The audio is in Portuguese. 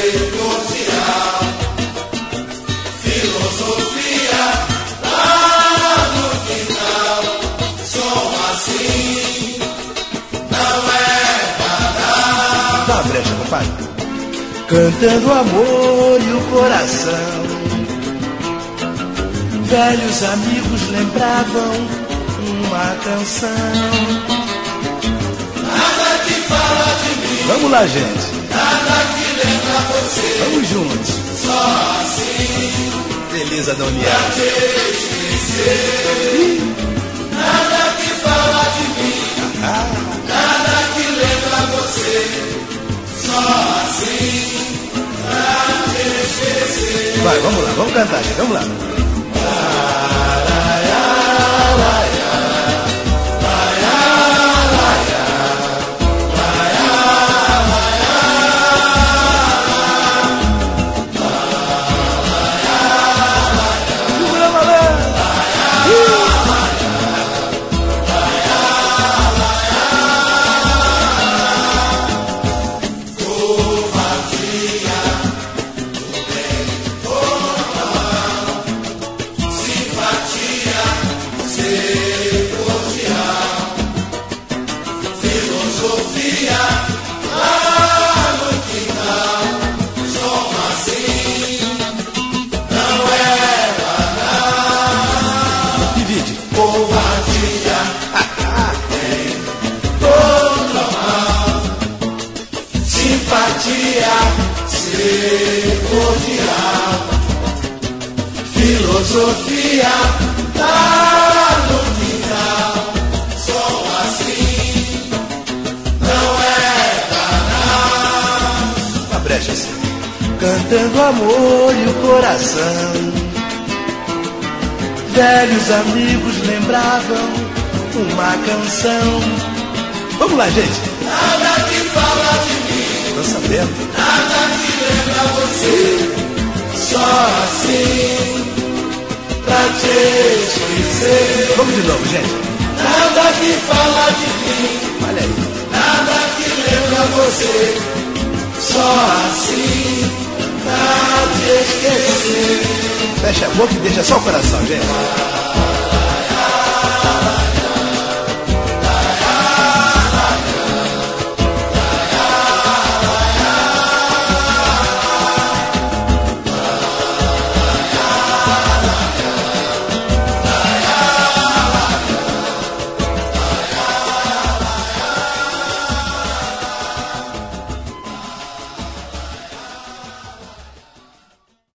cordial, filosofia lá no quintal. Som assim não é banal. Dá a brecha, papai. Cantando o amor e o coração, velhos amigos lembravam uma canção. Nada que fala de mim, Vamos lá, gente. nada que lembra você. Vamos juntos. Só assim Feliz pra Adoniel. te esquecer. Nada que fala de mim, nada que lembra você. Só assim pra te esquecer. Vai, vamos lá, vamos cantar, gente. Vamos lá. Simpatia, ser cordial, filosofia lá no quintal. Som assim não é banal. Divide. Covardia tem todo mal. Simpatia, ser cordial, filosofia lá no quintal. Som assim não é banal. A brecha assim. Cantando o amor e o coração, velhos amigos lembravam uma canção. Vamos lá, gente. Nada que fala de mim, Tô sabendo. nada que lembra você. Só assim pra te esquecer. Vamos de novo, gente. Nada que fala de mim, Olha aí. nada que lembra você. Só assim pra te esquecer. Fecha a boca e deixa só o coração, gente.